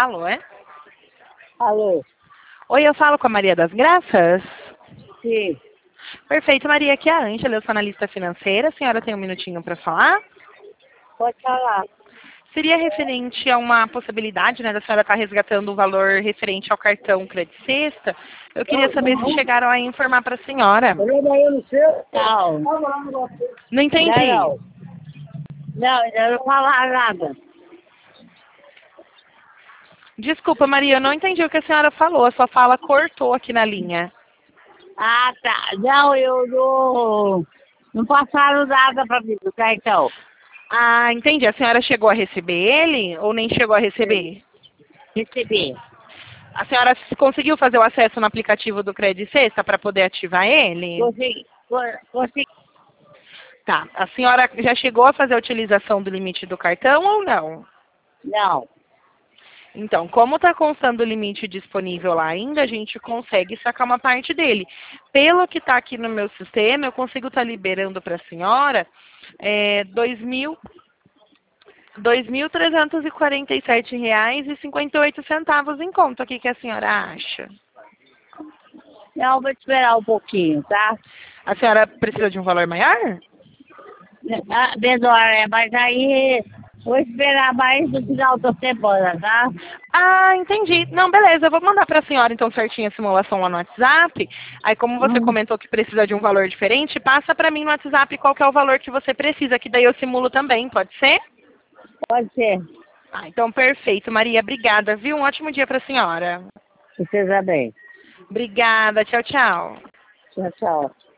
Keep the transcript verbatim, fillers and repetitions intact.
Alô, é? Alô? Oi, eu falo com a Maria das Graças? Sim. Perfeito, Maria, aqui é a Ângela, eu sou analista financeira. A senhora tem um minutinho para falar? Pode falar. Seria referente a uma possibilidade, né, da senhora estar resgatando o valor referente ao cartão Credit Sexta. Eu queria saber se chegaram a informar para a senhora. Não. Não entendi. Não, não, ainda não falaram nada. Desculpa, Maria, eu não entendi o que a senhora falou. A sua fala cortou aqui na linha. Ah, tá. Não, eu não... Não passaram nada para mim do cartão. Ah, entendi. A senhora chegou a receber ele ou nem chegou a receber? Recebi. A senhora conseguiu fazer o acesso no aplicativo do Credit Sexta para poder ativar ele? Consegui. co- Consegui. Tá. A senhora já chegou a fazer a utilização do limite do cartão ou não? Não. Então, como está constando o limite disponível lá ainda, a gente consegue sacar uma parte dele. Pelo que está aqui no meu sistema, eu consigo estar liberando para a senhora é, dois mil trezentos e quarenta e sete reais e cinquenta e oito centavos em conta. O que, que a senhora acha? Não, vou esperar um pouquinho, tá? A senhora precisa de um valor maior? Ah, menor, é, mas aí vou esperar mais no final da semana, tá? Ah, entendi. Não, beleza. Eu vou mandar para a senhora, então, certinho a simulação lá no WhatsApp. Aí, como você Hum, comentou que precisa de um valor diferente, passa para mim no WhatsApp qual que é o valor que você precisa, que daí eu simulo também, pode ser? pode ser. Ah, então, perfeito. Maria, obrigada, viu? Um ótimo dia para a senhora. Você também. Obrigada. Tchau, tchau. Tchau, tchau.